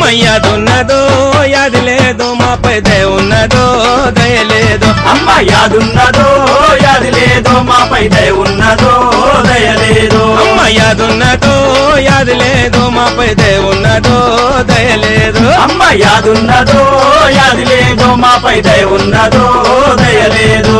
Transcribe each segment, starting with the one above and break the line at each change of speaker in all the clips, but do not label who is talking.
యాదున్నదో యాది లేదు మాపై దయ ఉన్నదో దయ లేదు
అమ్మ యాదున్నదో యాది లేదో మాపై దయ ఉన్నదో దయ లేదు
అమ్మ యాదున్నదో యాది లేదు మాపై దయ ఉన్నదో దయ లేదు
అమ్మ యాదున్నదో యాది లేదో మాపై దయ ఉన్నదో దయ లేదు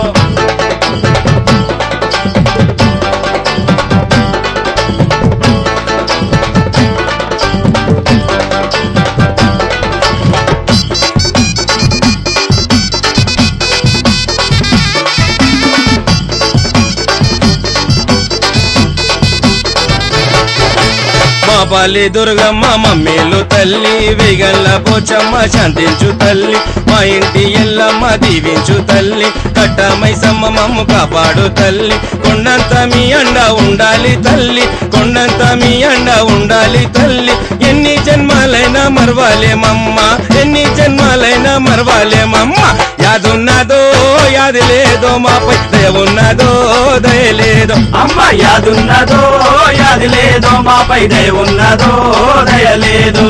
పాలి దుర్గమ్మ మమ్మేలు తల్లి వేగల్ల పోచమ్మ శాంతించు తల్లి మా ఇంటి ఎల్లమ్మ దీవించు తల్లి కట్టమైసమ్మ మమ్ము కాపాడు తల్లి కొండంత మీ అండ ఉండాలి తల్లి కొండంత మీ అండ ఉండాలి తల్లి ఎన్ని జన్మాలైనా మరవాలేమమ్మ ఎన్ని జన్మాలైనా మరవాలేమమ్మ యాదున్నదో యాది లేదో మాపై దయ ఉన్నదో దయ లేదు
అమ్మ యాదున్నదో యాది లేదో మాపై దయ ఉన్నదో దయ లేదు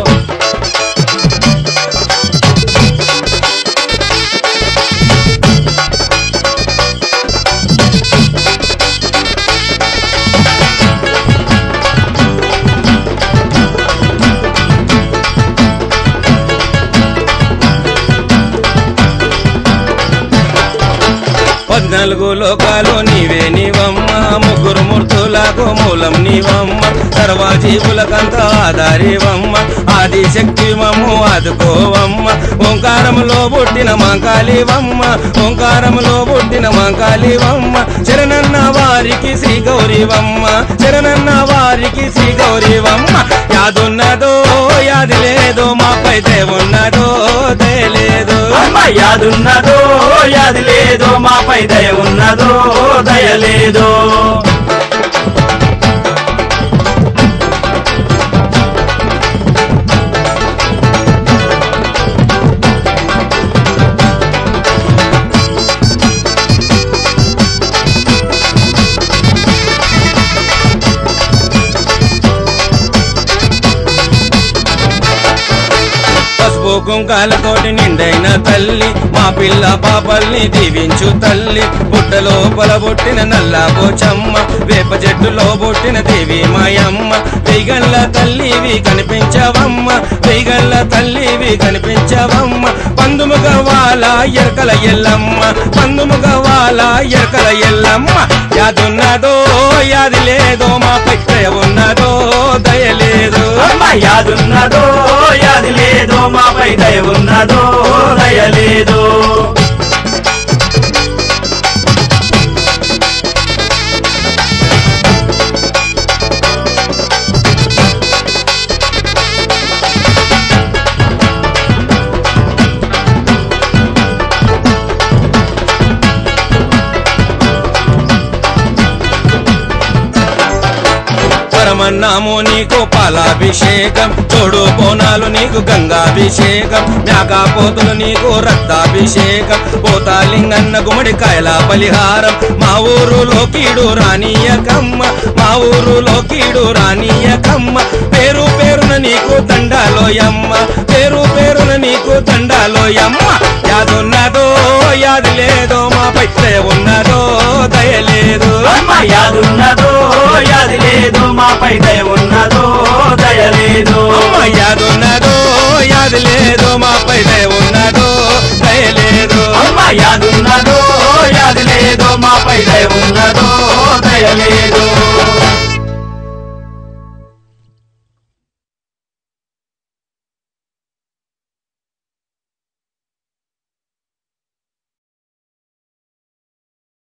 పద్నాలుగు లోకాలు నీవే నీవమ్మ ముగ్గురు మూర్తులకు మూలం నీవమ్మ సర్వజీవులకంత ఆధారివమ్మ ఆది శక్తి మమ్ము ఆదుకోవమ్మ ఓంకారములో పుట్టిన మాంకాళివమ్మ ఓంకారములో పుట్టిన మాంకాళివమ్మ శరణన్న వారికి శ్రీ గౌరీవమ్మ శరణన్న వారికి శ్రీ గౌరీవమ్మ యాదున్నదో యాది లేదో మాపై దయ ఉన్నదో దయ లేదు
అమ్మ యాదున్నదో యాది లేదో మాపై దయ ఉన్నదో దయ లేదు
కుంకాలతోటి నిండైన తల్లి మా పిల్ల పాపల్ని దీవించు తల్లి పుట్టలోపల పుట్టిన నల్లా పోచమ్మ వేప చెట్టులో పుట్టిన దేవి మాయమ్మ వెయ్యగల్ల తల్లివి కనిపించవమ్మ వెయ్యగల్ల తల్లివి కనిపించవమ్మ పందుముగ వాల ఎరకల ఎల్లమ్మ పందుముగ వాల ఎరకల ఎల్లమ్మ యాదున్నదో యాది లేదో మాపై దయ ఉన్నదో దయ లేదు
యాదున్నదో యాది లేదో మాపై దయ ఉన్నదో దయ లేదు
పరమన్నాము నీకు పాలాభిషేకం తోడు బోనాలు నీకు గంగాభిషేకం మేకపోతులు నీకు రక్తాభిషేకం పోతాలింగన్న గుమ్మడికాయల బలిహారం మా ఊరులో కీడు రానియకమ్మ మా ఊరులో కీడు రానియకమ్మ పేరు పేరున నీకు దండాలోయమ్మ పేరు పేరున నీకు దండాలోయమ్మ యాదున్నదో యాది లేదో మాపై దయ ఉన్నదో దయ లేదు
యాదున్నదో యాది లేదో మాపై దయ ఉన్నదో దయ లేదు
యాదున్నదో యాది లేదో మాపై దయ ఉన్నదో దయ లేదు
యాదున్నదో యాది లేదో మాపై దయ ఉన్నదో దయ లేదు